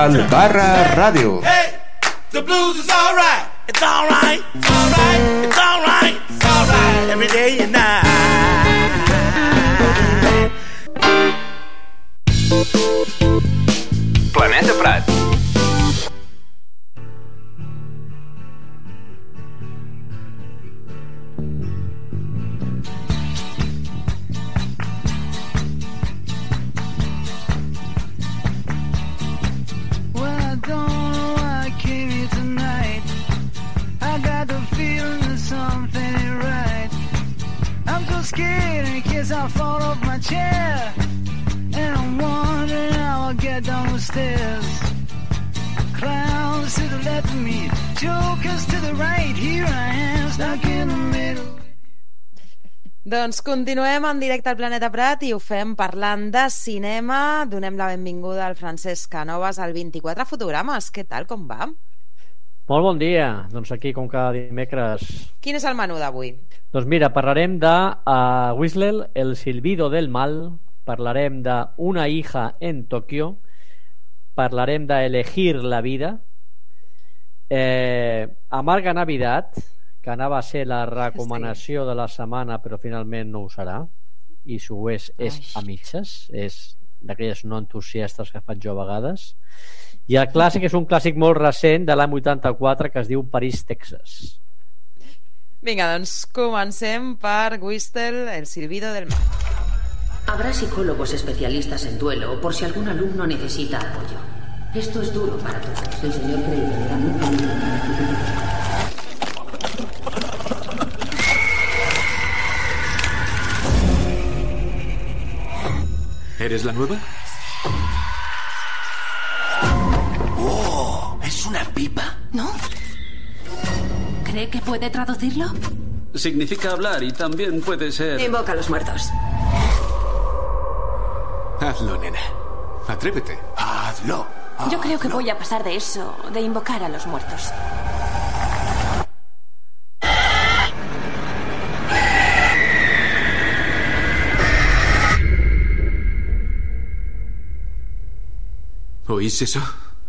Digital /radio. Hey, the blues is all right. It's all right. It's all right. It's all right. It's all right. Every day and night. Planeta Prat. Scared in case I fall off my chair, and I'm wondering how I'll get down the stairs. Clowns to the left of me, jokers to the right. Here I am, stuck in the middle. Doncs continuem en directe al Planeta Prat i ho fem parlant de cinema. Donem la benvinguda al Francesc Canovas al 24 Fotogrames. Què tal, com va? Molt bon dia, doncs aquí com cada dimecres. Quin és el menú d'avui? Doncs mira, parlarem de Whistler, El silbido del mal, parlarem de Una hija en Tokio, parlarem de Elegir la vida, Amarga Navidad, que anava a ser la recomanació de la setmana però finalment no ho serà, i si ho és a mitges, és d'aquelles no entusiastes que faig jo a vegades. I el clàssic és un clàssic molt recent de l'any 84 que es diu París, Texas. Vinga, doncs comencem per Whistler, El silbido del mal. Habrá psicólogos especialistas en duelo por si algún alumno necesita apoyo. Esto es duro para todos. El señor Craven era muy feliz. ¿Eres la nueva? ¡Oh! ¿Es una pipa? ¿No? ¿Cree que puede traducirlo? Significa hablar y también puede ser... Invoca a los muertos. Hazlo, nena. Atrévete. Hazlo. Yo creo que voy a pasar de eso, de invocar a los muertos. ¿Oís eso?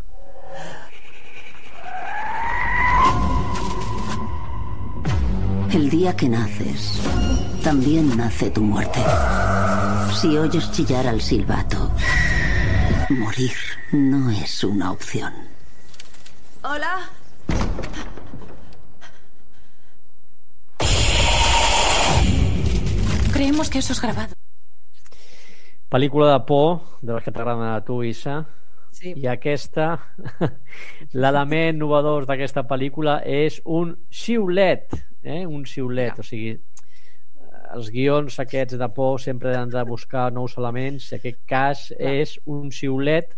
El día que naces, también nace tu muerte. Si oyes chillar al silbato, morir no es una opción. Hola. Creemos que eso es grabado. Pel·lícula de por, de les que t'agraden a tu, Issa. Sí. I aquesta, l'element innovador d'aquesta pel·lícula és un xiulet, un xiulet, o sigui, els guions aquests de por sempre han de buscar nous elements, en aquest cas és un xiulet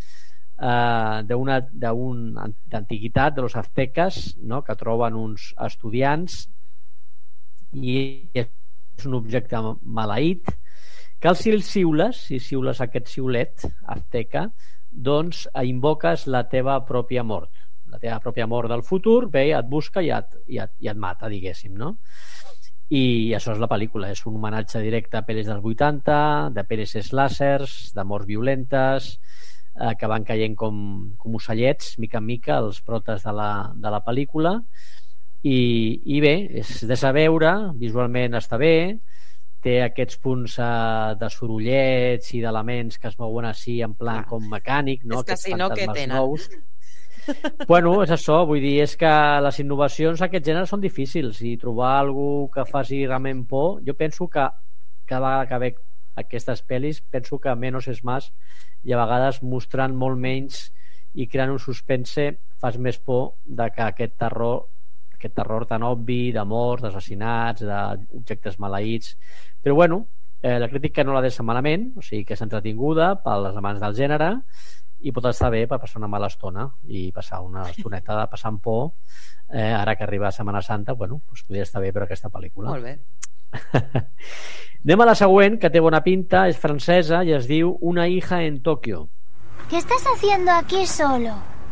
d'antiguitat, de los aztecas, no? Que troben uns estudiants i és un objecte maleït que si xiules aquest xiulet azteca, doncs invoques la teva pròpia mort. La teva pròpia mort del futur ve, et busca i et mata, diguéssim, no? I això és la pel·lícula, és un homenatge directe a pel·lis dels 80, de pel·lis slashers, de morts violentes, que van caient com ocellets, mica en mica, els protes de la pel·lícula. I bé, és de saber, visualment està bé, té aquests punts de sorollets i d'elements que es mouen així en plan com mecànic, no? És que si no, què tenen? Nous. Bueno, és això, vull dir, és que les innovacions d'aquest gènere són difícils i trobar algú que faci realment por, jo penso que cada vegada que veig aquestes pel·lis penso que menys és més i a vegades mostrant molt menys i creant un suspense fas més por de que aquest terror tan obvi de morts, d'assassinats, d'objectes maleïts. Però bueno, la crítica no la deixa malament, o sigui que és entretinguda per les amants del gènere i pot estar bé per passar una mala estona i passar una estoneta de passar amb por. Ara que arriba Setmana Santa, bueno, doncs podria estar bé per aquesta pel·lícula. Molt bé. Anem a la següent, que té bona pinta, és francesa i es diu Una hija en Tokio. ¿Qué estás haciendo aquí solo?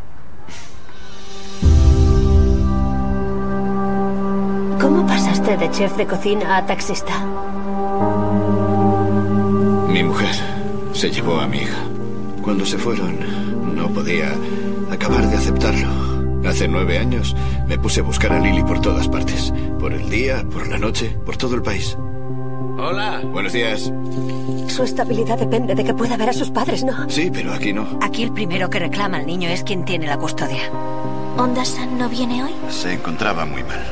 ¿Cómo pasaste de chef de cocina a taxista? Mi mujer se llevó a mi hija. Cuando se fueron, no podía acabar de aceptarlo. Hace 9 años me puse a buscar a Lily por todas partes. Por el día, por la noche, por todo el país. Hola. Buenos días. Su estabilidad depende de que pueda ver a sus padres, ¿no? Sí, pero aquí no. Aquí el primero que reclama al niño es quien tiene la custodia. ¿Onda-san no viene hoy? Se encontraba muy mal.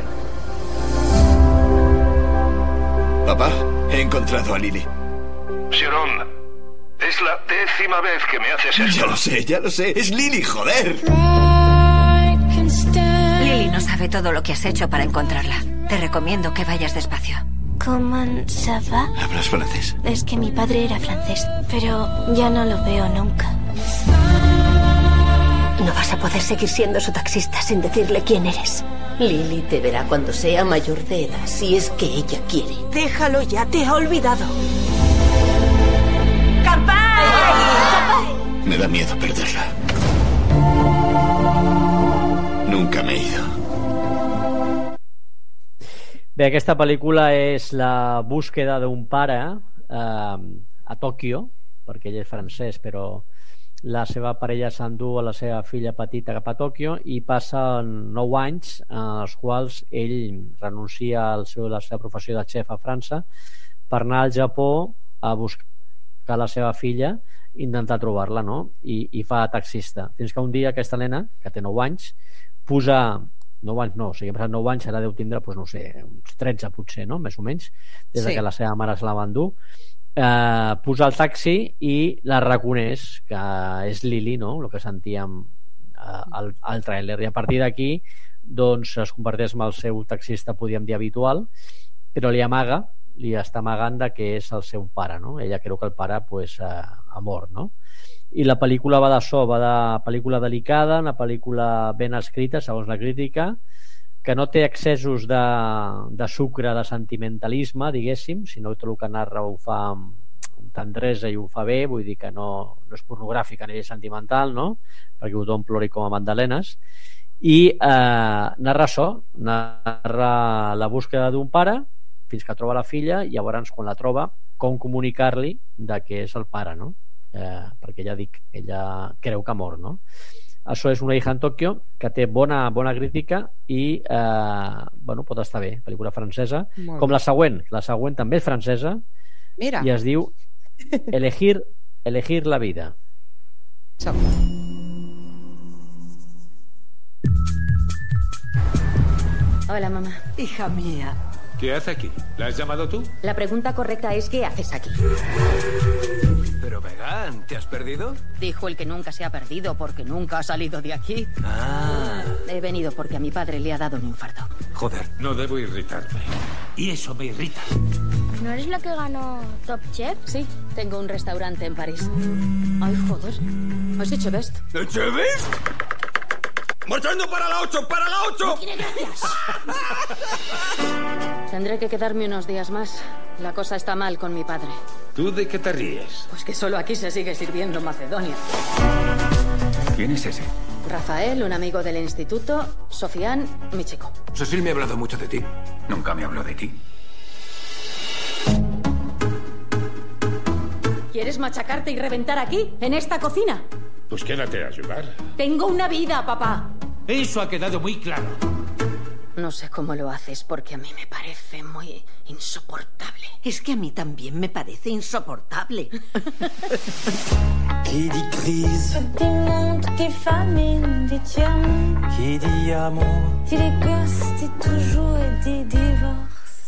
Papá, he encontrado a Lily. Sharon, es la 10ª vez que me haces esto. Ya lo sé. Es Lily, joder. Lily no sabe todo lo que has hecho para encontrarla. Te recomiendo que vayas despacio. ¿Comment ça va? ¿Hablas francés? Es que mi padre era francés, pero ya no lo veo nunca. No vas a poder seguir siendo su taxista sin decirle quién eres. Lily te verá cuando sea mayor de edad, si es que ella quiere. Déjalo ya, te ha olvidado. ¡Kanpai! Me da miedo perderla. Nunca me he ido. Bé, aquesta pel·lícula és la búsqueda d'un pare a Tòquio, perquè ell és francès, però la seva parella s'endú a la seva filla petita cap a Tòquio i passen 9 anys en els quals ell renuncia a la seva professió de xef a França per anar al Japó a buscar la seva filla i intentar trobar-la, no? I fa taxista. Fins que un dia aquesta nena, que té 9 anys, posa... 9 anys no, o sigui, ha passat 9 anys, ara deu tindre, doncs no sé, uns 13 potser, no? Més o menys, des que la seva mare se la va endur. Puja el taxi i la reconeix, que és Lily, no? El que sentíem al tràiler. I a partir d'aquí, doncs, es converteix en el seu taxista, podríem dir, habitual, però li està amagant que és el seu pare, no? Ella creu que el pare, pues, ha mort, no? I la pel·lícula va d'això, va de pel·lícula delicada, una pel·lícula ben escrita, segons la crítica, que no té excessos de sucre, de sentimentalisme, diguéssim, sinó que tot el que narra ho fa amb tendresa i ho fa bé, vull dir que no és pornogràfic a nivell sentimental, no? Perquè tothom plori com a magdalenes. I narra això, narra la búsqueda d'un pare fins que troba la filla i llavors quan la troba, com comunicar-li de que és el pare, no? Perquè ella creu que ha mort, no? Això és Una hija en Tòquio, que té bona crítica i bueno, pot estar bé, pel·lícula francesa, com la següent també és francesa. Mira. I es diu Elegir la vida. Hola, mamá. Hija mía. ¿Qué hace aquí? ¿La has llamado tú? La pregunta correcta es ¿qué haces aquí? Pero Megan, ¿te has perdido? Dijo el que nunca se ha perdido porque nunca ha salido de aquí. Ah. He venido porque a mi padre le ha dado un infarto. Joder, no debo irritarme. Y eso me irrita. ¿No eres la que ganó Top Chef? Sí, tengo un restaurante en París. Ay, joder. ¿Has hecho best? ¿Hecho best? ¡Marchando para la 8! ¡Para la 8! No tiene gracias. Tendré que quedarme unos días más. La cosa está mal con mi padre. ¿Tú de qué te ríes? Pues que solo aquí se sigue sirviendo Macedonia. ¿Quién es ese? Rafael, un amigo del instituto. Sofián, mi chico. Cecil me ha hablado mucho de ti. Nunca me habló de ti. ¿Quieres machacarte y reventar aquí, en esta cocina? Pues quédate a ayudar. Tengo una vida, papá. Eso ha quedado muy claro. No sé cómo lo haces porque a mí me parece muy insoportable. Es que a mí también me parece insoportable. Qui dit crise, dit monde, dit famine, dit tiers, qui dit amour, dit les gosses, dit toujours et dit divorce.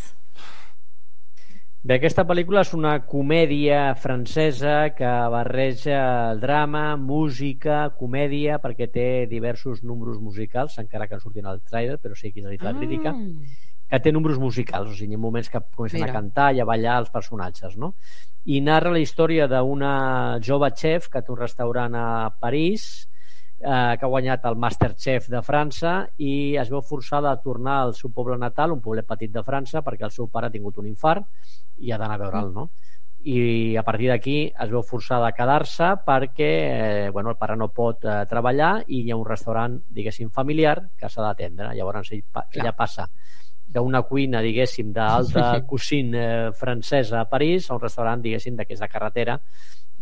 Bé, aquesta pel·lícula és una comèdia francesa que barreja el drama, música, comèdia, perquè té diversos números musicals, encara que no surtin al trailer, però sí que ha dit la crítica, que té números musicals, o sigui, hi ha moments que comencen a cantar i a ballar els personatges, no? I narra la història d'una jove chef que té un restaurant a París, que ha guanyat el Masterchef de França i es veu forçada a tornar al seu poble natal, un poblet petit de França, perquè el seu pare ha tingut un infart i ha d'anar a veure'l, no? I a partir d'aquí es veu forçada a quedar-se perquè bueno, el pare no pot treballar i hi ha un restaurant, diguéssim, familiar que s'ha d'atendre. Llavors ella passa d'una cuina, diguéssim, d'alta cuisine francesa a París a un restaurant, diguéssim, que és de carretera,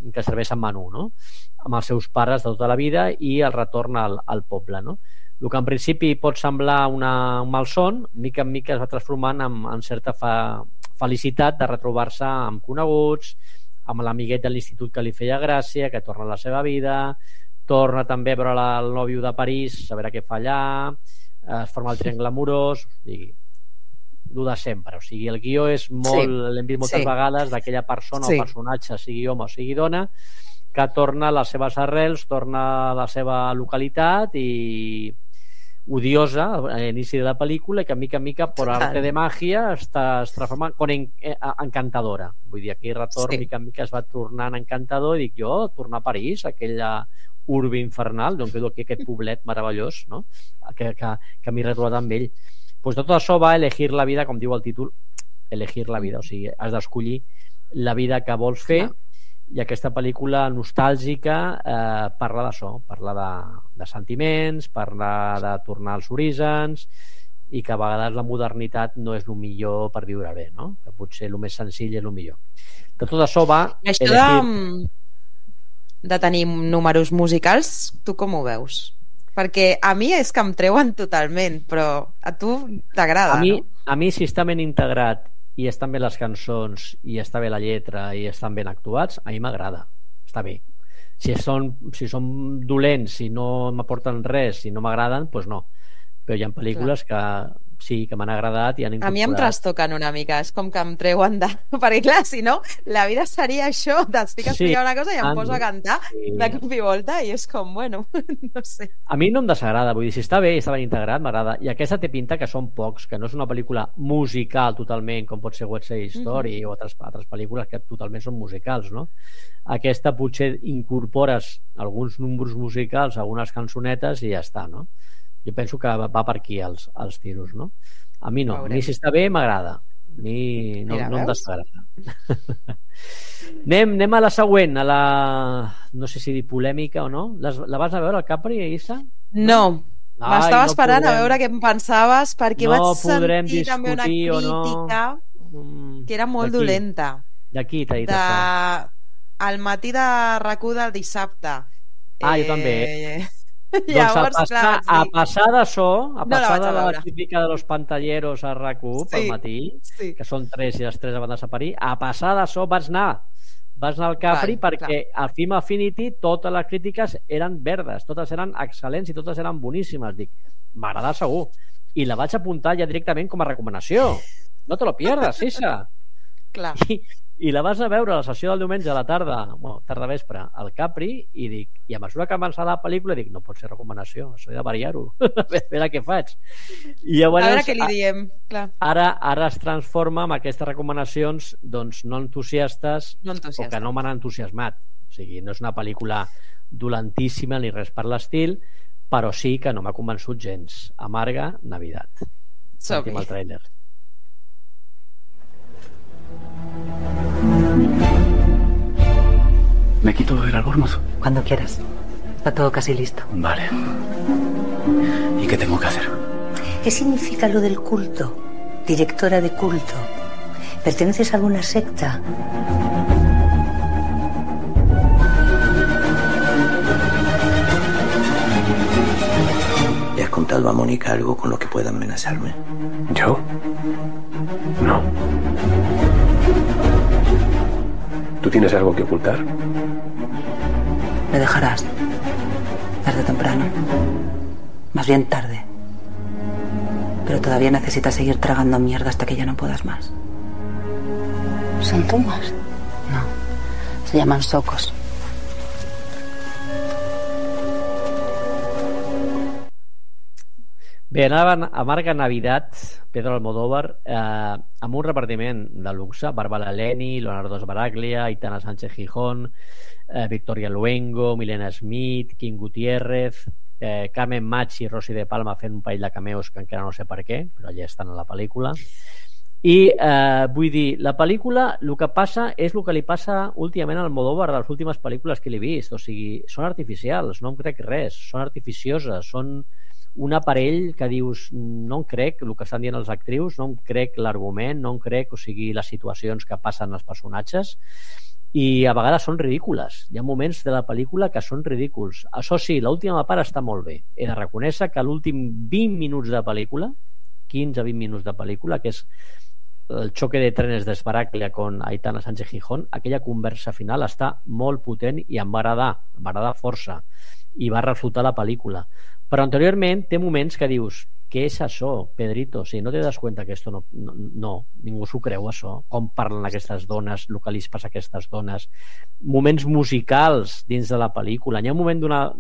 que serveix en Manu, no? Amb els seus pares de tota la vida i el retorn al poble, no? El que en principi pot semblar un malson, mica en mica es va transformant en certa felicitat de retrobar-se amb coneguts, amb l'amiguet de l'institut que li feia gràcia, que torna a la seva vida, torna també a veure el nòvio de París, a veure què fa allà, es forma el triangle amorós, el de sempre. O sigui, el guió és molt, l'hem vist moltes vegades, d'aquella persona o personatge, sigui home o sigui dona, que torna a les seves arrels, torna a la seva localitat i odiosa a l'inici de la pel·lícula i que mica en mica per arte de màgia es transforma en encantadora. Vull dir, aquí retorn mica en mica es va tornant encantador i dic jo, tornar a París, aquella urbe infernal, doncs vedo aquí aquest poblet meravellós, no? que m'he retrobat amb ell. Pues tot això va elegir la vida, com diu el títol, elegir la vida, o sigui, has d'escollir la vida que vols fer. I aquesta pel·lícula nostàlgica parla d'això, parla de sentiments, parla de tornar als orígens i que a vegades la modernitat no és el millor per viure bé, no? Que potser el més senzill és el millor. De tot això va... Això de tenir números musicals, tu com ho veus? Perquè a mi és que em treuen totalment, però a tu t'agrada, no? A mi si està ben integrat i estan bé les cançons i està bé la lletra i estan ben actuats, a mi m'agrada, està bé. Si són dolents, si no m'aporten res, si no m'agraden, doncs no. Però hi ha pel·lícules que sí, que m'han agradat i han incorporat. A mi em trastoquen una mica, és com que em treuen de... Perquè clar, si no, la vida seria això, t'estic explicant una cosa i em poso a cantar de cop i volta i és com, bueno, no sé. A mi no em desagrada, vull dir, si està bé i està ben integrat, m'agrada. I aquesta té pinta que són pocs, que no és una pel·lícula musical totalment, com pot ser West Side Story o altres pel·lícules que totalment són musicals, no? Aquesta potser incorpores alguns números musicals, algunes cançonetes i ja està, no? Jo penso que va per aquí els tiros, no? A mi no, a mi si està bé m'agrada, a mi no em desagrada. Anem a la següent, a la... no sé si dir polèmica o no. La vas a veure, el Capri, Isa? No, m'estava esperant a veure què em pensaves perquè vaig sentir també una crítica que era molt dolenta. De qui t'ha dit això? Al matí de RAC1 del dissabte. Jo també. Llavors, a passar d'això, a passar de la típica de los pantalleros a RAC1 pel matí, que són 3 i les 3 van desaparir, a passar d'això vas anar al Capri perquè al Film Affinity totes les crítiques eren verdes, totes eren excel·lents i totes eren boníssimes. Dic, m'agrada segur. I la vaig apuntar ja directament com a recomanació. No te lo pierdas, Isa. Clar. I la vas a veure a la sessió del diumenge a la tarda, tarda vespre, al Capri, i a mesura que avançava la pel·lícula dic, no pot ser recomanació, això he de variar-ho, a veure què faig. I llavors, a veure què li diem, clar. Ara es transforma en aquestes recomanacions doncs no entusiastes o que no m'han entusiasmat. O sigui, no és una pel·lícula dolentíssima ni res per l'estil, però sí que no m'ha convençut gens. Amarga Navidad. Sentim el tràiler. ¿Me quito el albornoz? Cuando quieras. Está todo casi listo. Vale. ¿Y qué tengo que hacer? ¿Qué significa lo del culto? Directora de culto. ¿Perteneces a alguna secta? ¿Le has contado a Mónica algo con lo que pueda amenazarme? ¿Yo? No. ¿Tú tienes algo que ocultar? Me dejarás. Tarde o temprano. Más bien tarde. Pero todavía necesitas seguir tragando mierda hasta que ya no puedas más. ¿Son tumbas? No. Se llaman socos. Bé, anaven a Amarga Navidad, Pedro Almodóvar, amb un repartiment de luxe, Bárbara Leni, Leonardo Sbaraglia, Aitana Sánchez Gijón, Victoria Luengo, Milena Smith, King Gutiérrez, Carmen Machi i Rosy de Palma fent un parell de cameos que encara no sé per què, però allà estan a la pel·lícula. I vull dir, la pel·lícula, el que passa és el que li passa últimament al Almodóvar de les últimes pel·lícules que l'he vist, o sigui, són artificials, no em crec res, són artificioses, són un aparell que dius, no em crec el que estan dient els actrius, no em crec l'argument, no em crec, o sigui, les situacions que passen als personatges, i a vegades són ridícules. Hi ha moments de la pel·lícula que són ridículs. Això sí, l'última part està molt bé. He de reconèixer que l'últim 20 minuts de pel·lícula, 15-20 minuts de pel·lícula, que és el xoque de trenes d'Esbaraglia con Aitana Sánchez Gijón, aquella conversa final està molt potent i em va agradar força i va resultar la pel·lícula. Però anteriorment té moments que dius, què és això, Pedrito? O sigui, no te das cuenta que esto no, ningú s'ho creu, això. Com parlen aquestes dones, el que li passa a aquestes dones. Moments musicals dins de la pel·lícula. Hi ha un moment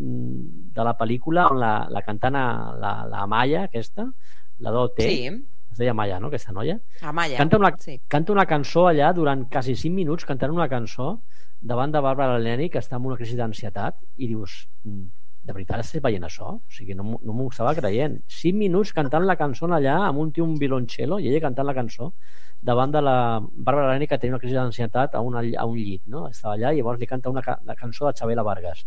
de la pel·lícula on la cantant, la Amaya, aquesta, la d'OT, sí. Es deia Amaya, no?, aquesta noia? Amaya, canta una cançó allà durant quasi 5 minuts, cantant una cançó davant de Bàrbara Leni, que està en una crisi d'ansietat, i dius, de veritat estàs veient això? O sigui, no m'ho estava creient. 5 minuts cantant la cançó allà, amb un tio un violoncello, i ella cantant la cançó davant de la Bàrbara Leni, que tenia una crisi d'ansietat a un llit, no? Estava allà i llavors li canta una cançó de Chabela Vargas.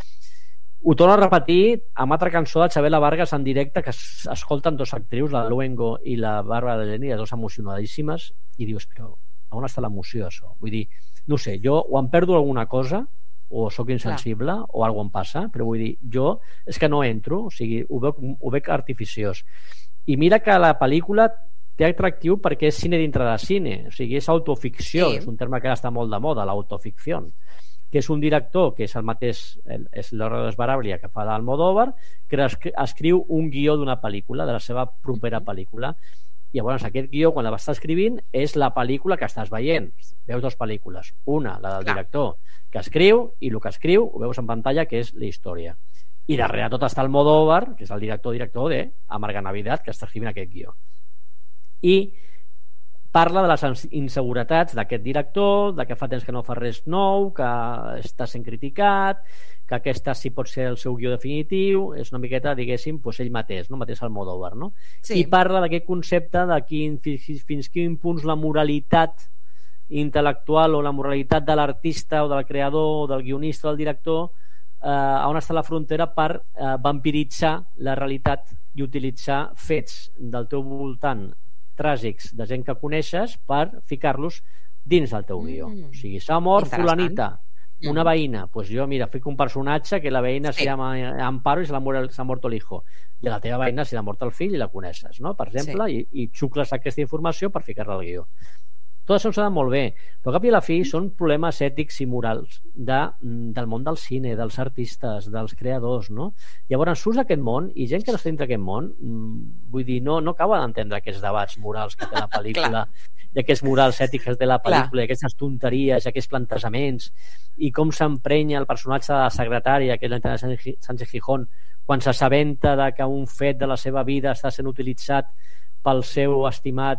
Ho torno a repetir amb altra cançó de Chabela Vargas en directe, que escolten dos actrius, la Luengo i la Bàrbara Leni, les dues emocionadíssimes, i dius, però on està l'emoció, això? Vull dir, no sé, jo o em perdo alguna cosa o sóc insensible o alguna cosa em passa, però vull dir, jo és que no entro, o sigui, ho veig artificiós. I mira que la pel·lícula té atractiu perquè és cine dintre de cine, o sigui, és autoficció, és un terme que ara està molt de moda, l'autoficció, que és un director que és el mateix, és l'Hora d'Esbaraglia, que fa d'Almodóvar, que escriu un guió d'una pel·lícula, de la seva propera pel·lícula. I llavors aquest guió, quan la va estar escrivint, és la pel·lícula que estàs veient. Veus dues pel·lícules, una, la del director que escriu, i el que escriu ho veus en pantalla, que és la història. I darrere tot està Almodóvar, que és el director de Amarga Navidad, que està escrivint aquest guió. I parla de les inseguretats d'aquest director, de que fa temps que no fa res nou, que està sent criticat, que aquesta sí pot ser el seu guió definitiu, és una miqueta, diguéssim, doncs ell mateix, no? Mateix Almodóvar, no? Sí. I parla d'aquest concepte de fins quin punts la moralitat intel·lectual o la moralitat de l'artista o del creador o del guionista o del director, on està la frontera per vampiritzar la realitat i utilitzar fets del teu voltant tràgics de gent que coneixes per ficar-los dins del teu guió. O sigui, s'ha mort fulanita, una veïna, doncs jo, mira, fico un personatge que la veïna se llama Amparo i s'ha mort l'hijo, i a la teva veïna s'ha mort el fill i la coneixes, no? Per exemple, i xucles aquesta informació per ficar-la al guió. Tot això ens ha molt bé, però cap i a la fi són problemes ètics i morals del món del cine, dels artistes, dels creadors, no? Llavors surts d'aquest món i gent que no està dintre d'aquest món, vull dir, no acaba d'entendre aquests debats morals que té la pel·lícula i aquests morals ètics de la pel·lícula, i aquestes tonteries i aquests plantejaments, i com s'emprenya el personatge de la secretària, que és l'Aitana Sánchez Gijón, quan s'assabenta que un fet de la seva vida està sent utilitzat pel seu estimat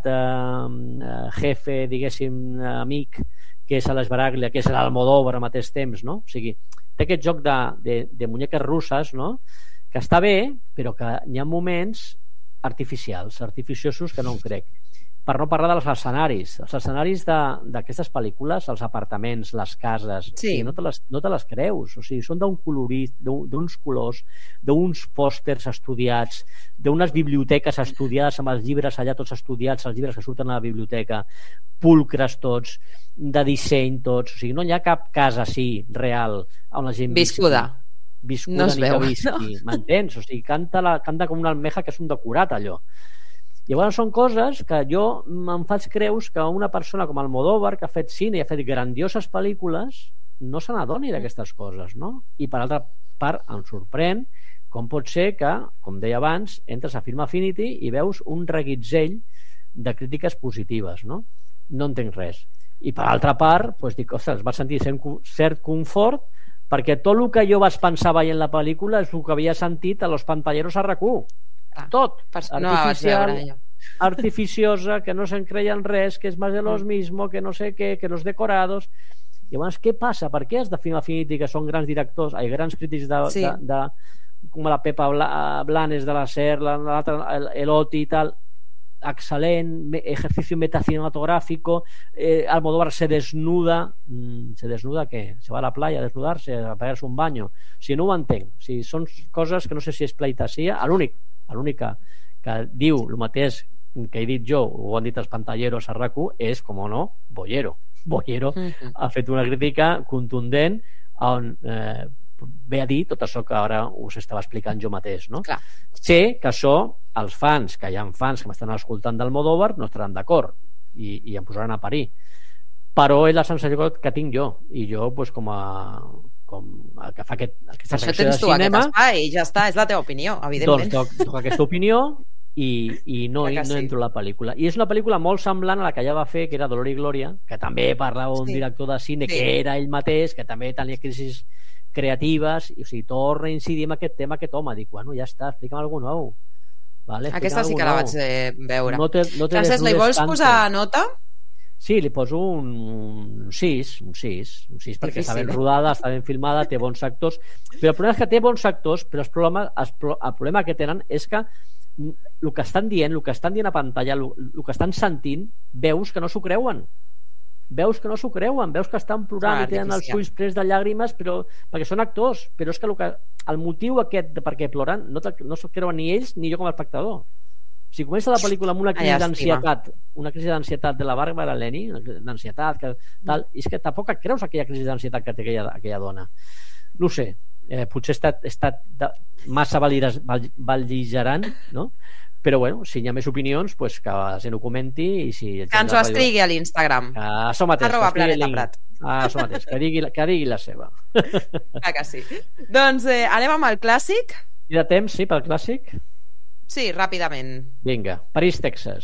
jefe, diguéssim, amic, que és a l'Esbaraglia, que és l'Almodóvar al mateix temps, no? O sigui, té aquest joc de muñeques russes, no? Que està bé, però que hi ha moments artificiosos que no en crec. Per no parlar dels escenaris. Els escenaris d'aquestes pel·lícules, els apartaments, les cases, no te les creus. O sigui, són d'un colorit, d'uns colors, d'uns pòsters estudiats, d'unes biblioteques estudiades amb els llibres allà tots estudiats, els llibres que surten a la biblioteca, pulcres tots, de disseny tots. O sigui, no hi ha cap casa així, real, on la gent viscuda no es veu, no? M'entens? O sigui, canta com una almeja, que és un decorat, allò. Llavors són coses que jo em faig creus que una persona com Almodóvar, que ha fet cine i ha fet grandioses pel·lícules, no se n'adoni d'aquestes coses, no? I per altra part em sorprèn com pot ser que, com deia abans, entres a Film Affinity i veus un reguitzell de crítiques positives, no? No entenc res. I per altra part, doncs dic, ostres, vaig sentir cert confort, perquè tot el que jo vaig pensar veient la pel·lícula és el que havia sentit a Los Pantalleros a RAC1. Tot, artificial, artificiosa, que no se'n creien res, que és más de los mismo, que no sé què, que los decorados. I llavors, què passa? Per què els de Film Affinity, que són grans directors, grans crítics com la Pepa Blanes de la SER, l'Eloti i tal, excel·lent, ejercicio metacinematográfico, Almodóvar se desnuda. ¿Se desnuda qué? ¿Se va a la playa a desnudarse, a pegarse un baño? Si no ho entenc. Si són coses que no sé si és pleitasia. L'única que diu el mateix que he dit jo, ho han dit els pantalleros a RAC1, és, com no, Bollero. Boyero ha fet una crítica contundent on ve a dir tot això que ara us estava explicant jo mateix, no? Clar. Sé que això, els fans, que hi ha fans que m'estan escoltant d'Almodóvar, no estaran d'acord i em posaran a parir, però és la sensació que tinc jo, i jo pues, com el que fa aquesta secció de cinema... Per això tens tu aquest espai i ja està, és la teva opinió, evidentment. Doncs toca aquesta opinió i no entro a la pel·lícula. I és una pel·lícula molt semblant a la que ja va fer, que era Dolor i Glòria, que també parlava un director de cine que era ell mateix, que també tenia crisis creatives, i o sigui, torna a incidir en aquest tema aquest home, dic, bueno, ja està, explica'm alguna nou. Vale, aquesta sí que la vaig veure. No Francesc, li vols posar nota? Sí, li poso un 6, perquè està ben rodada, està ben filmada, té bons actors, però el problema és que té bons actors, però el problema que tenen és que el que estan dient a pantalla, el que estan sentint, veus que no s'ho creuen. Veus que estan plorant i tenen els ulls plens de llàgrimes, però perquè són actors, però és que el motiu aquest de per què ploren no s'ho creuen ni ells ni jo com a espectador. Si comença la pel·lícula amb una crisi d'ansietat de la Bàrbara Leni, d'ansietat, és que tampoc et creus aquella crisi d'ansietat que té aquella dona. No ho sé, potser he estat massa bel·ligerant, no? Però bueno, si hi ha més opinions, pues que la gent ho comenti i si que ens ho escrigui a l'Instagram @planetaprat que digui la seva. Clar que sí. Doncs anem amb el clàssic. Hi ha temps, sí, pel clàssic? Sí, ràpidament. Vinga, París, Texas.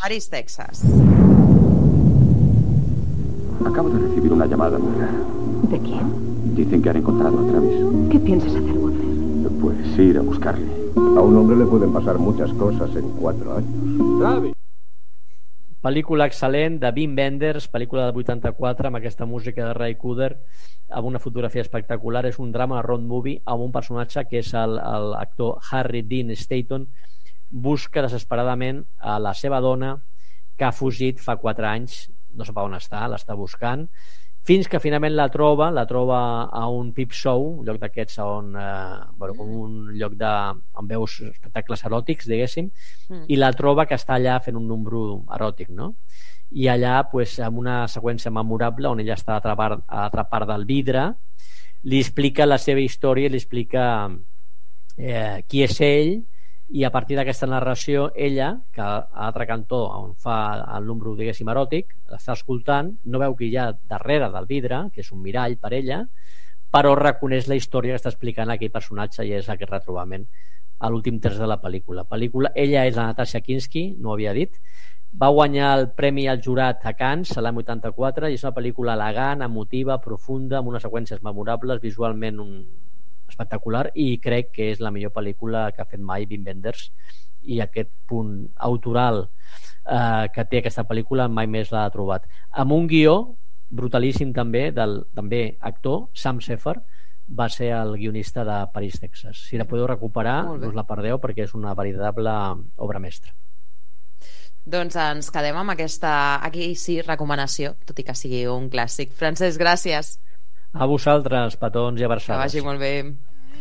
Acabo de recibir una llamada, Mara. ¿De quién? Dicen que han encontrado a Travis. ¿Qué piensas hacer, Wolfer? Pues ir a buscarle. A un hombre le pueden pasar muchas cosas en 4 años. Travis. Pel·lícula excel·lent de Wim Wenders, pel·lícula del 84 amb aquesta música de Ray Cooder, amb una fotografia espectacular. És un drama road movie amb un personatge que és l'actor Harry Dean Stanton. Busca desesperadament a la seva dona que ha fugit fa 4 anys, no sap on està, l'està buscant, fins que finalment la troba a un peep show, un lloc d'aquests on un lloc on veus espectacles eròtics, diguéssim, i la troba que està allà fent un número eròtic, no? I allà, pues, amb una seqüència memorable on ella està a l'altra part del vidre, li explica la seva història, li explica qui és ell, i a partir d'aquesta narració ella, que a l'altre cantó on fa el número, diguéssim, eròtic, l'està escoltant, no veu que hi ha darrere del vidre, que és un mirall per ella, però reconeix la història que està explicant aquell personatge i és aquest retrobament a l'últim terç de la pel·lícula. Ella és la Natasha Kinski, no ho havia dit, va guanyar el premi al jurat a Cannes l'any 84 i és una pel·lícula elegant, emotiva, profunda, amb unes seqüències memorables, visualment espectacular, i crec que és la millor pel·lícula que ha fet mai Wim Wenders, i aquest punt autoral que té aquesta pel·lícula mai més l'ha trobat, amb un guió brutalíssim també del també actor Sam Shepard, va ser el guionista de París, Texas. Si la podeu recuperar no us la perdeu perquè és una veritable obra mestra. Doncs ens quedem amb aquesta, aquí sí, recomanació, tot i que sigui un clàssic. Francesc, gràcies. A vosaltres, petons i abraçades. Que vagi molt bé.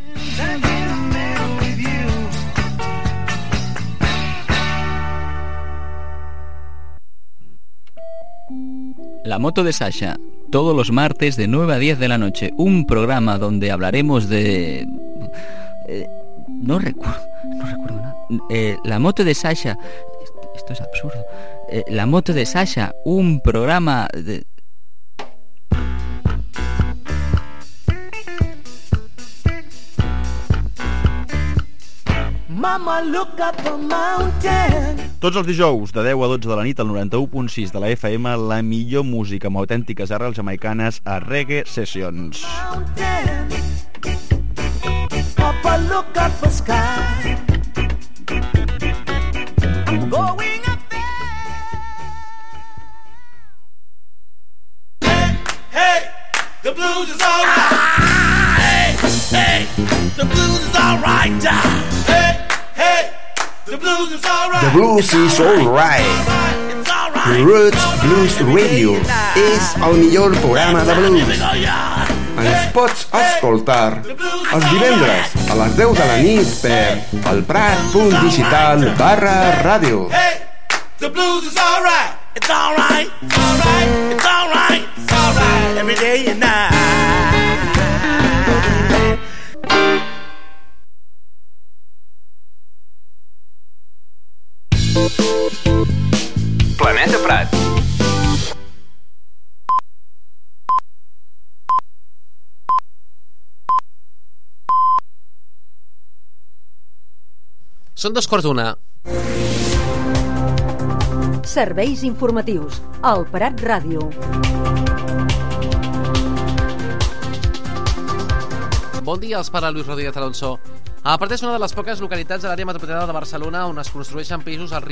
La moto de Sasha, todos los martes de 9 a 10 de la noche. Un programa donde hablaremos de... no recuerdo nada. La moto de Sasha... Esto es absurdo. La moto de Sasha, un programa de... Mama, look up the mountain. Tots els dijous, de 10 a 12 de la nit, al 91.6 de la FM, la millor música amb autèntiques arrels jamaicanes a Reggae Sessions. Papa, look up the sky. I'm going up there. Hey, the blues is all right. Hey, the blues is all right. The blues is all right. The blues is all right. Roots Blues Radio és el millor programa de blues. Ens pots escoltar els divendres a les 10 de la nit per elprat.digital/ràdio. The blues is all right. It's all right. It's all right. It's all right. It's all right. every day and night. Planeta Prat. Són 2:15. Serveis informatius. El Prat Ràdio. Bon dia, els parla Luis Rodríguez Alonso. El Prat és una de les poques localitats de l'àrea metropolitana de Barcelona on es construeixen pisos al